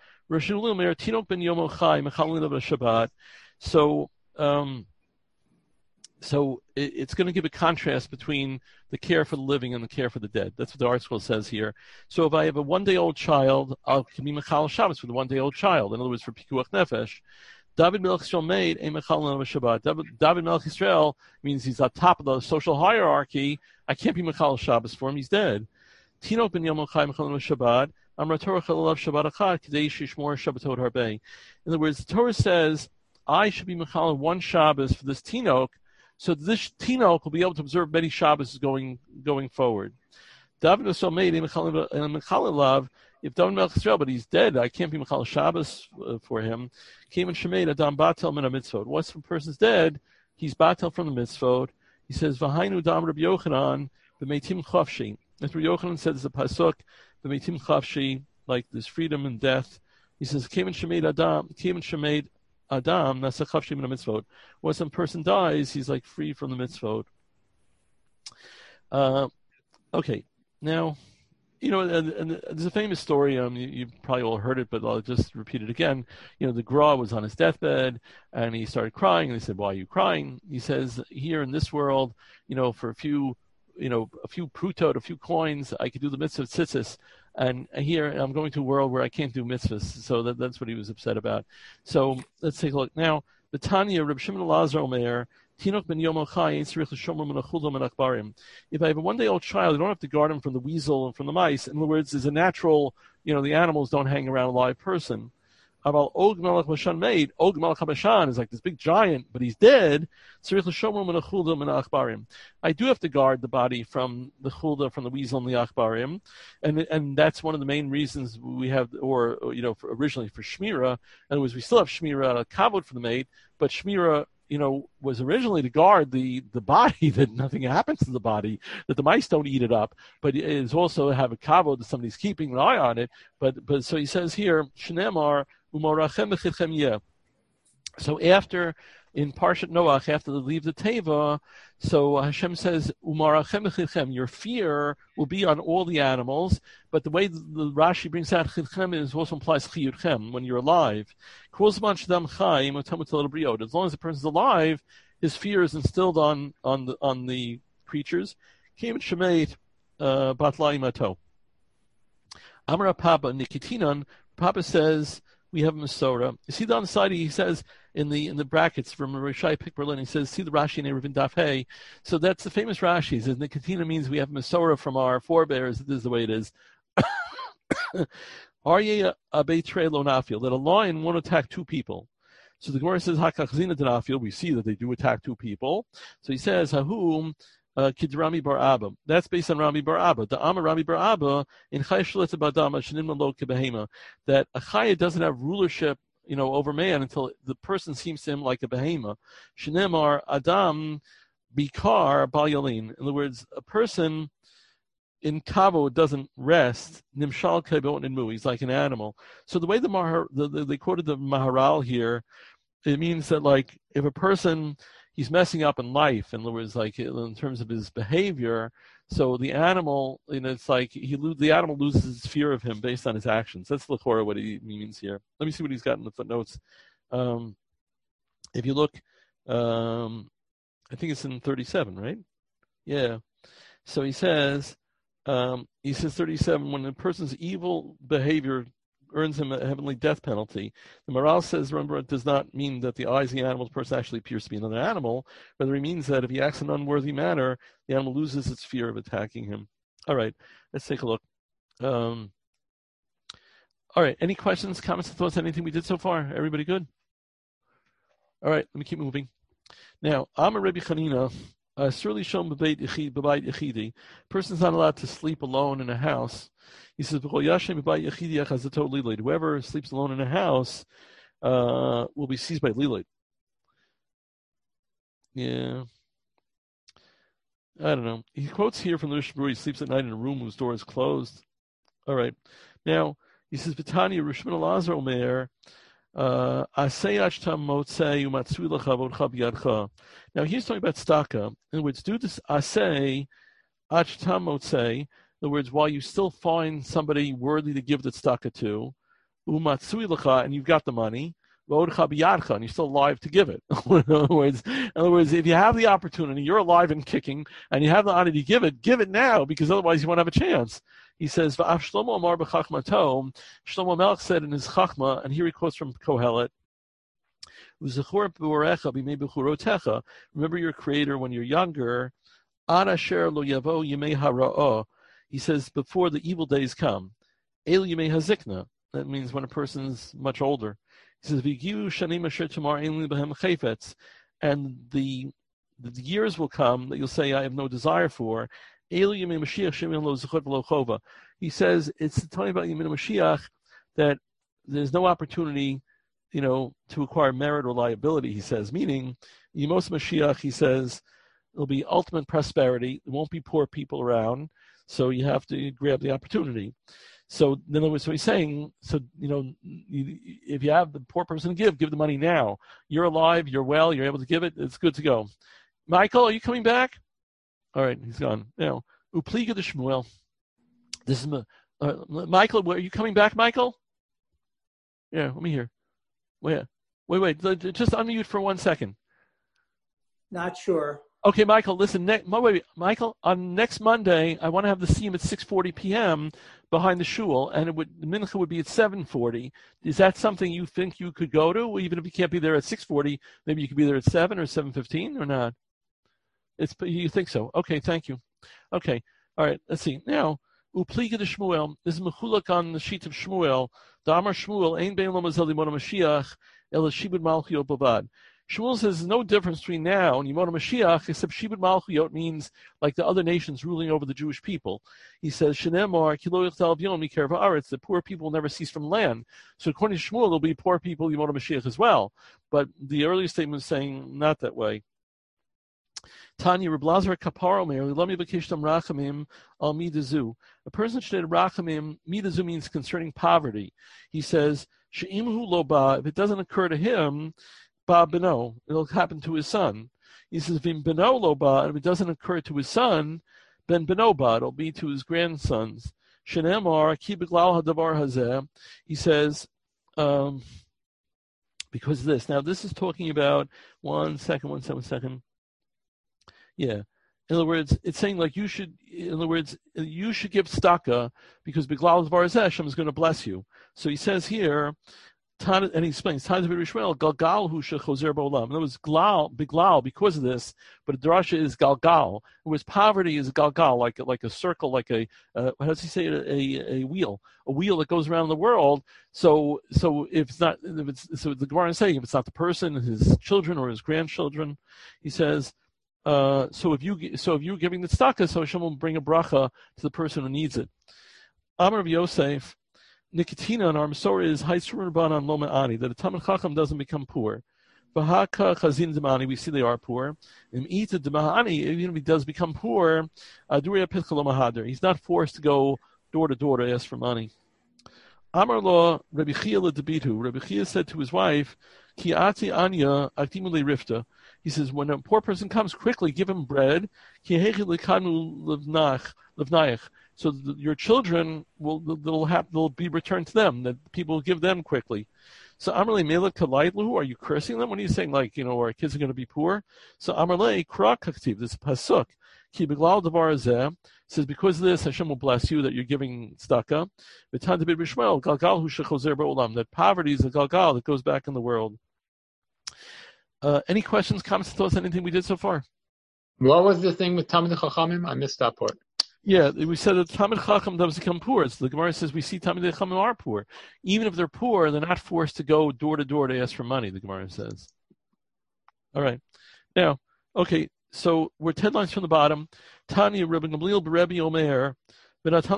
So it's going to give a contrast between the care for the living and the care for the dead. That's what the Art School says here. So if I have a 1-day-old child, I can be Mechal Shabbos for the 1-day-old child. In other words, for Pikuach Nefesh. David Melech Yisrael made a Mechal Shabbat. David Melech Yisrael means he's on top of the social hierarchy. I can't be Mechal Shabbos for him. He's dead. Tinok ben Yom Chai Mechal Shabbat. In other words, the Torah says, I should be Mechal one Shabbos for this Tinok, so this Tinok will be able to observe many Shabbos going forward. David was so made in Mechal Lav, if David Melech Yisrael, but he's dead, I can't be Mechal Shabbos for him. Came and Shemeid Adam Batel Min HaMitzvot. Once a person's dead, he's Batel from the Mitzvot. He says, V'hainu Dam Rabbi Yochanan, B'meitim Chavshi. As Rabbi Yochanan says, the Pasuk, the Meitim Chavshi, like there's freedom and death. He says, Came and Shemeid Adam, Nasa Chavshi Min HaMitzvot. When some person dies, he's like free from the mitzvot. Okay, now, and there's a famous story, you probably all heard it, but I'll just repeat it again. The Gra was on his deathbed, and he started crying, and they said, why are you crying? He says, here in this world, for a few prutot, a few coins, I could do the mitzvah of tzitzis. And here I'm going to a world where I can't do mitzvahs. So that's what he was upset about. So let's take a look. Now, the Tanya, Reb Shimon Elazar Omer, Tinok ben Yom Chai, Ein Tzarich L'Shomer Min HaChulda Min HaKbarim. If I have a 1-day-old child, I don't have to guard him from the weasel and from the mice. In other words, there's a natural, the animals don't hang around a live person. About Og Melech Bashan made, Og Melech HaBashan is like this big giant, but he's dead. I do have to guard the body from the chulda, from the weasel and the achbarim, and that's one of the main reasons we have, originally for shmira. In other words, we still have shmira kavod for the maid, but shmira, was originally to guard the body, that nothing happens to the body, that the mice don't eat it up, but it is also to have a kavod that somebody's keeping an eye on it. But so he says here, Shneimar u'morachem b'chidchem yeh. So after, in Parshat Noach, after they leave the Teva, so Hashem says, Umarachem b'chidchem, your fear will be on all the animals, but the way the Rashi brings out chidchem is also implies chiyutchem, when you're alive. As long as the person's alive, his fear is instilled on the creatures. Amar Papa Nikitinan, Papa says, we have a Masorah. You see on the side, he says in the brackets from Rishai Pick Berlin, he says, see the Rashi in Eruvin Daf Hey. So that's the famous Rashi. He says, Nikatina means we have Masorah from our forebears. This is the way it is. Arye Abetre Lo Nafil, that a lion won't attack two people. So the Gemara says, Hakachzina Denafil, we see that they do attack two people. So he says, Hahum, Kid Rami Bar Abba. That's based on Rami Bar Abba. The Amma Rami Bar Abba in Chay Shuleta Badama Shanim Lo Kebehema, that a Chaya doesn't have rulership, over man until the person seems to him like a behema. Shanemar Adam Bikar Bal Yalin. In other words, a person in kavod doesn't rest. Nimshal Kebot Nmu. He's like an animal. So the way they quoted the Maharal here, it means that like if a person, he's messing up in life, in other words, like in terms of his behavior. So the animal, it's like the animal loses its fear of him based on his actions. That's l'chora what he means here. Let me see what he's got in the footnotes. If you look, I think it's in 37, right? Yeah. So he says 37, when a person's evil behavior earns him a heavenly death penalty. The Maral says, remember, it does not mean that the eyes of the animal person actually appears to be another animal. Rather, it means that if he acts in an unworthy manner, the animal loses its fear of attacking him. All right, let's take a look. All right, any questions, comments, thoughts, anything we did so far? Everybody good? All right, let me keep moving. Now, Amar Rebbe Chanina, person's not allowed to sleep alone in a house. He says, whoever sleeps alone in a house will be seized by Lilith. Yeah. I don't know. He quotes here from the Mishnah Berurah, he sleeps at night in a room whose door is closed. All right. Now, he says, V'tanya Rishman Elazar Omer, now he's talking about staka. In other words, do this asay achtam motzei. In other words, while you still find somebody worthy to give the staka to, umatsui lecha, and you've got the money, v'odcha biyadcha, and you're still alive to give it. in other words, if you have the opportunity, you're alive and kicking, and you have the honor to give it now, because otherwise you won't have a chance. He says, Shlomo Amar b'chachmato. Shlomo Melech said in his chachma, and here he quotes from Kohelet, remember your creator when you're younger. He says, before the evil days come. That means when a person's much older. He says, and the years will come that you'll say, I have no desire for. He says it's telling about Yemin Mashiach that there's no opportunity, to acquire merit or liability. He says, meaning Yemos Mashiach. He says it'll be ultimate prosperity. There won't be poor people around, so you have to grab the opportunity. So in other words, so he's saying, if you have the poor person to give the money now. You're alive, you're well, you're able to give it. It's good to go. Michael, are you coming back? All right, he's gone. Now, Upliga de Shmuel. This is Michael. Are you coming back, Michael? Yeah, let me hear. Wait. Just unmute for 1 second. Not sure. Okay, Michael. Listen. Michael. On next Monday, I want to have the siyum at 6:40 p.m. behind the shul, and the mincha would be at 7:40. Is that something you think you could go to, even if you can't be there at 6:40? Maybe you could be there at 7 or 7:15 or not. You think so? Okay, thank you. Okay, all right. Let's see now. Upliga de Shmuel. This is mechulak on the sheet of Shmuel. The Amar Shmuel ein bein lo mazal limon Mashiach el shibud malchio bavad. Shmuel says there's no difference between now and Yemona Mashiach, except Shibud Malchuyot means like the other nations ruling over the Jewish people. He says, Shenemar, Kilo Yichtal B'yom Mikerav Haaretz, the poor people will never cease from land. So according to Shmuel, there'll be poor people Yemona Mashiach as well. But the earlier statement is saying not that way. Tanya Reblazer Kapar Omer, Lami Bakishtam Rachamim Al Midazu. A person should Rachamim, Midazu means concerning poverty. He says, She'imhu Loba, if it doesn't occur to him, Ba Beno, it'll happen to his son. He says, Vim Beno Loba, if it doesn't occur to his son, Ben Beno Ba, it'll be to his grandsons. Shenemar, Ki Beglal Hadavar Hazeh. He says, because of this. Now, this is talking about, one second. Yeah. In other words, it's saying like you should give tzedakah because Biglal Dvar Hazeh, Hashem is going to bless you. So he says here, and he explains, Tan Rishmael, Galgal Hu Shechozer Ba'olam. In other words, Biglal, because of this, but the drasha is Galgal. In other poverty is Galgal, like a circle, like a how does he say it? A wheel that goes around the world. So the Gemara is saying if it's not the person, his children or his grandchildren, he says. So if you're giving the tzedakah, so Hashem will bring a bracha to the person who needs it. Amar of Yosef, Nikotina in our Masorah is Haitzur Rabbanan Lo Me'ani, that a Talmid Chacham doesn't become poor. V'haka Chazin Demani, we see they are poor. And Ita Demahani, even if he does become poor, Duria Pitcha Lo Mahader, he's not forced to go door to door to ask for money. Amar Lo Rabbi Chia LeDebitu, Rabbi Chia said to his wife, Ki Ati Anya Aktimule Rifta. He says, when a poor person comes, quickly give him bread. So your children they'll be returned to them. That people will give them quickly. So Amarle Melech Kalaitlu, are you cursing them? When are you saying our kids are going to be poor? So Amarle Kra Kaktiv, this pasuk. Ki Beglal Davar Hazeh says because of this Hashem will bless you that you're giving tzedakah. V'tan David Rishmael Galgal Hu Shechozer Ba'olam, that poverty is a galgal that goes back in the world. Any questions, comments, thoughts, anything we did so far? What was the thing with Talmid Chachamim? I missed that part. Yeah, we said that Talmid Chacham doesn't become poor. So the Gemara says we see Talmid Chachamim are poor. Even if they're poor, they're not forced to go door to door to ask for money, the Gemara says. All right. Now, okay, so we're 10 lines from the bottom. Tanya Rabbi Gamliel Berebi Omer, Hashem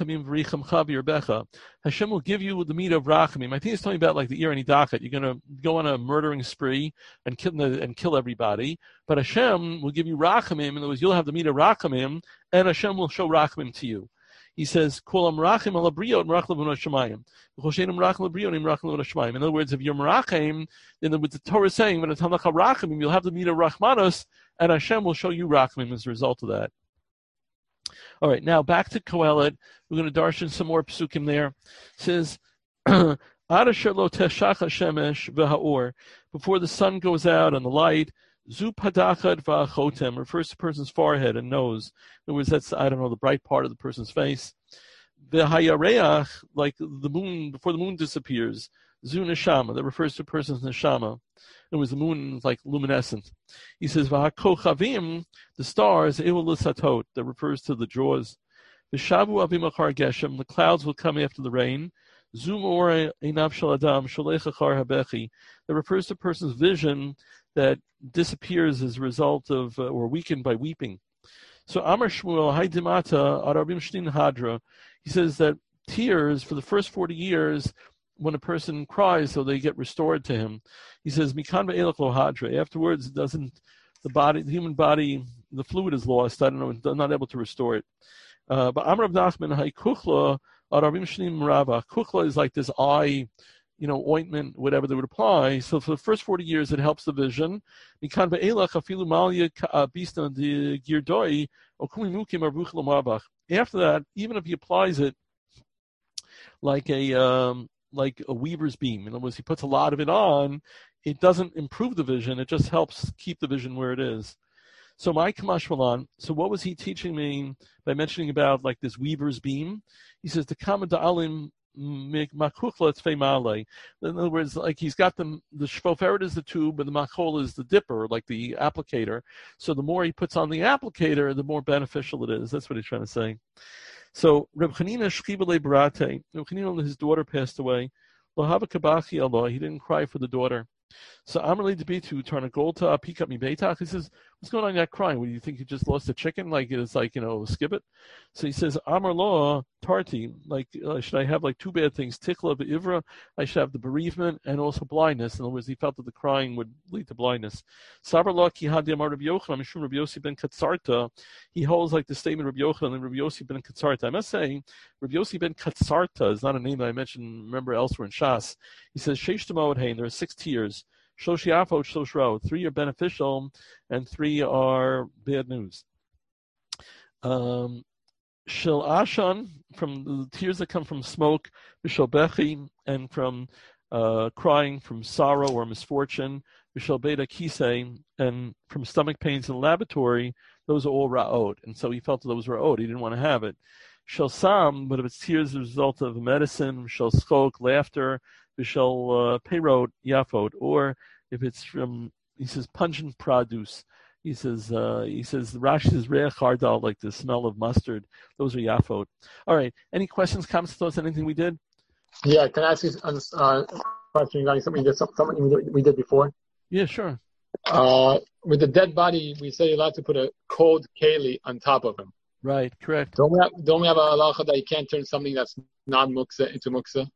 will give you the meat of rachamim. I think it's talking about like the Irani Dakat. You're going to go on a murdering spree and kill everybody. But Hashem will give you rachamim. In other words, you'll have the meat of rachamim, and Hashem will show rachamim to you. He says, In other words, if you're merachim, then the Torah is saying, you'll have the meat of rachmanos, and Hashem will show you rachamim as a result of that. All right, now back to Kohelet. We're going to darshan some more psukim there. It says, before the sun goes out and the light, zu padachad va'achotem refers to a person's forehead and nose. In other words, that's, the bright part of the person's face. V'hayareach, like the moon, before the moon disappears, zu neshama, that refers to a person's neshama. It was the moon like luminescent. He says, "V'hakochavim," the stars, eulasatot, that refers to the jaws. V'shavu avim achar geshem, the clouds will come after the rain. Zum or einav shel adam sholech achar habechi, that refers to a person's vision that disappears as a result of or weakened by weeping. So Amar Shmuel Haidimata Arabim Shtin Hadra, he says that tears for the first 40 years. When a person cries, so they get restored to him. He says, "Mikan ve'elach lo hadra." Afterwards, the human body, the fluid is lost. I don't know, they're not able to restore it. But Amar Rav Nachman, hay kuchla arabim shnim rava. Kuchla is like this eye, ointment, whatever they would apply. So for the first 40 years, it helps the vision. Mikan ve'elach afilu malya bista de girdoi okumi mukim arvuch lo. After that, even if he applies it like a weaver's beam. In other words, he puts a lot of it on, it doesn't improve the vision, it just helps keep the vision where it is. So my Kamash Malan, so what was he teaching me by mentioning about like this weaver's beam? He says, the Kama Da'alim Makuchla Tzvei Male. In other words, like he's got the shvoferet is the tube and the machol is the dipper, like the applicator. So the more he puts on the applicator, the more beneficial it is. That's what he's trying to say. So Reb Chanina Shchibale Barate, Reb Chanina, his daughter passed away. Lahava Kabachi Allah, he didn't cry for the daughter. So I'm related to be to turn a gold to pick up me beitach. He says, what's going on in that crying? What do you think you just lost a chicken? Like it's like, skip it. So he says, Amar law tarti, like should I have like two bad things? Tikla ivra, I should have the bereavement and also blindness. In other words, he felt that the crying would lead to blindness. Sabar law ki hadi amar Rabbi Yochanan, Mishum Rabbi Yossi ben Katsarta. He holds like the statement Rabbi Yochanan and Rabbi Yossi ben Katsarta. I must say, Rabbi Yossi ben Katsarta is not a name that I mentioned, remember, elsewhere in Shas. He says, Sheish Tamod Hain, there are 6 tiers. Shlosh Yafot, Shlosh Ro. 3 are beneficial and 3 are bad news. Shel Ashan, from the tears that come from smoke, Bishel Bechi, and from crying from sorrow or misfortune, Bishel Beta Kisei, and from stomach pains in the laboratory, those are all Ra'ot. And so he felt that those were Ra'ot. He didn't want to have it. Shel Sam, but if it's tears as a result of medicine, Shel Skok, laughter, Bishel Peirot Yafot, or if it's from, he says, pungent produce. He says Rashi says re'ach hardal, like the smell of mustard. Those are Yafot. All right. Any questions, comments, thoughts, anything we did? Yeah, can I ask you a question regarding something we did before? Yeah, sure. With the dead body, we say you're allowed to put a cold keli on top of him. Right, correct. Don't we have a halacha that you can't turn something that's non-muksa into muksa?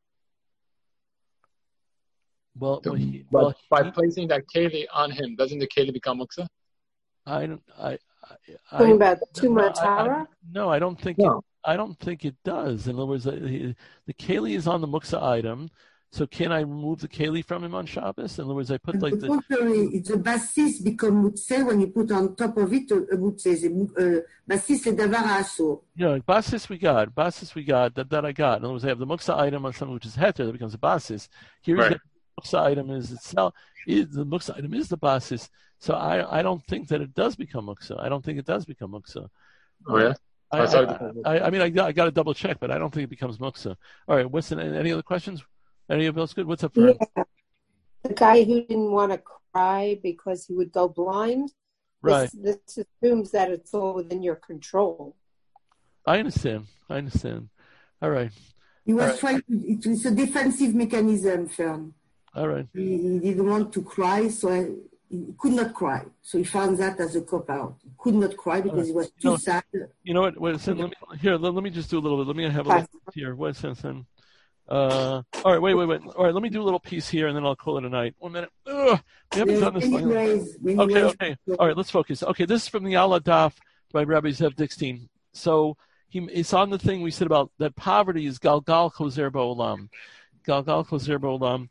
By placing that keli on him, doesn't the keli become muksa? Talking about Tumatara? No, I don't think. No. I don't think it does. In other words, the keli is on the muksa item. So can I remove the keli from him on Shabbos? In other words, I put like the. It's a basis become mutze when you put on top of it a mutze. Basis c'est davar asur. Yeah, basis we got that I got. In other words, I have the muksa item on something which is heter that becomes a basis. Here right. The muksa item is itself. The muksa item is the basis. So I don't think that it does become muksa. I don't think it does become muksa. Oh yeah. I mean, I got to double check, but I don't think it becomes muksa. All right. Any other questions? Any of else good? What's up, Fern? Yeah. The guy who didn't want to cry because he would go blind. Right. This assumes that it's all within your control. I understand. All right. He was trying. It's a defensive mechanism, Fern. All right. He didn't want to cry, so he could not cry. So he found that as a cop-out. He could not cry because he was too sad. You know what? Wait, let me just do a little bit. Let me have a look here. Wait a second. All right, wait. All right, let me do a little piece here, and then I'll call it a night. 1 minute. We haven't done this long. Okay. All right, let's focus. Okay, this is from the Allah Daf by Rabbi Zev Dickstein. So it's on the thing we said about that poverty is Galgal Choser Ba'olam. Galgal Choser Ba'olam.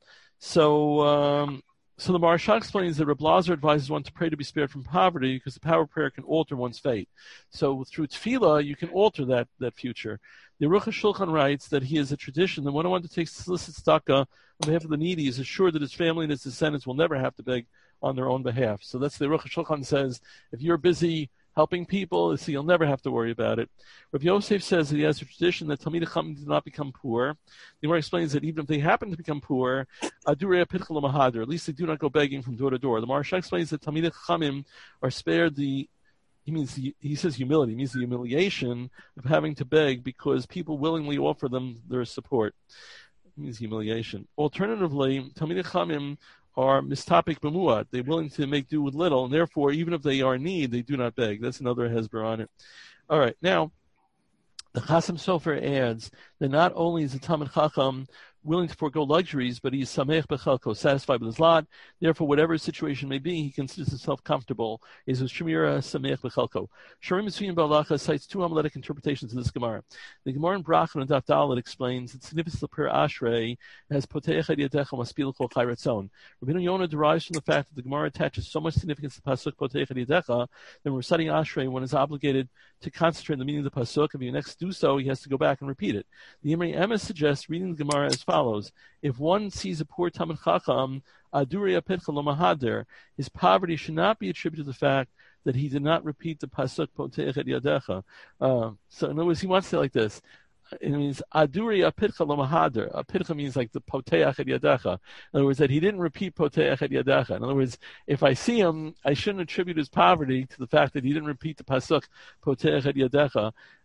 So the Maharsha explains that Reb Lazar advises one to pray to be spared from poverty because the power of prayer can alter one's fate. So through tefillah, you can alter that future. The Aruch HaShulchan writes that he has a tradition that when one takes solicit tzedakah on behalf of the needy is assured that his family and his descendants will never have to beg on their own behalf. So that's the Aruch HaShulchan says, if you're busy helping people, so you'll never have to worry about it. Rav Yosef says that he has a tradition that Talmidei Chachamim do not become poor. The Gemara explains that even if they happen to become poor, Adurei Pitchel Mahadar, at least they do not go begging from door to door. The Maharsha explains that Talmidei Chachamim are spared he says humility, means the humiliation of having to beg because people willingly offer them their support. It means humiliation. Alternatively, Talmidei Chachamim are mistapik b'muad. They're willing to make do with little, and therefore, even if they are in need, they do not beg. That's another hezber on it. All right, now, the Chasam Sofer adds that not only is the Talmid Chacham willing to forego luxuries, but he is samech bechalko, satisfied with his lot. Therefore, whatever his situation may be, he considers himself comfortable. Is shemira samech bechalko. Shorim Mitzvim Balacha cites 2 homiletic interpretations of this Gemara. The Gemara in Brachon and Daf Dalet explains that significance of prayer Ashrei as poteich et yadecha maspil kol chai ratzon. Rabbeinu Yonah derives from the fact that the Gemara attaches so much significance to pasuk poteich et yadecha that when reciting Ashrei, one is obligated to concentrate on the meaning of the pasuk. If he next do so, he has to go back and repeat it. The Imrei Emes suggests reading the Gemara as follows: if one sees a poor Talmid Chacham, Adurei Pitchel Lo Mahader, his poverty should not be attributed to the fact that he did not repeat the pasuk Poteich et Yadecha. So in other words, he wants to say like this. It means Adurei Pitchel Lo Mahader. Pitcha means like the Poteich et Yadecha. In other words, that he didn't repeat Poteich et Yadecha. In other words, if I see him, I shouldn't attribute his poverty to the fact that he didn't repeat the pasuk Poteich et Yadecha.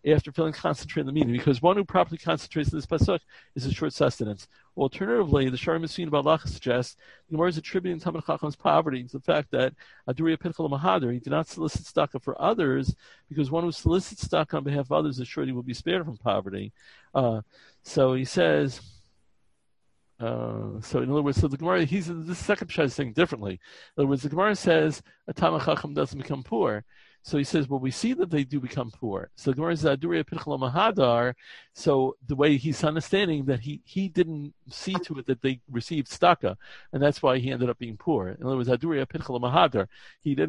after feeling concentrated in the meaning, because one who properly concentrates in this pasuk is a short sustenance. Alternatively, the Shari Messina Balach suggests the Gemara is attributing Talmid Chacham's poverty to the fact that Aduriya Pinchal Mahader, he did not solicit tzedakah for others, because one who solicits tzedakah on behalf of others is sure he will be spared from poverty. So he says. So in other words, so the Gemara, this second Pshat is saying differently. In other words, the Gemara says a Talmid Chacham doesn't become poor. So he says, well, we see that they do become poor. So the Gemara is Aduriya Pinchal Mahadar. So the way he's understanding that he didn't see to it that they received tzedakah, and that's why he ended up being poor. In other words, Aduriya Pinchal Mahadar. He did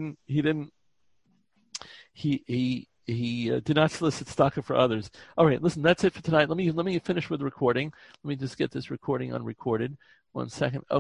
not solicit tzedakah for others. All right, listen, that's it for tonight. Let me finish with the recording. Let me just get this recording unrecorded. 1 second.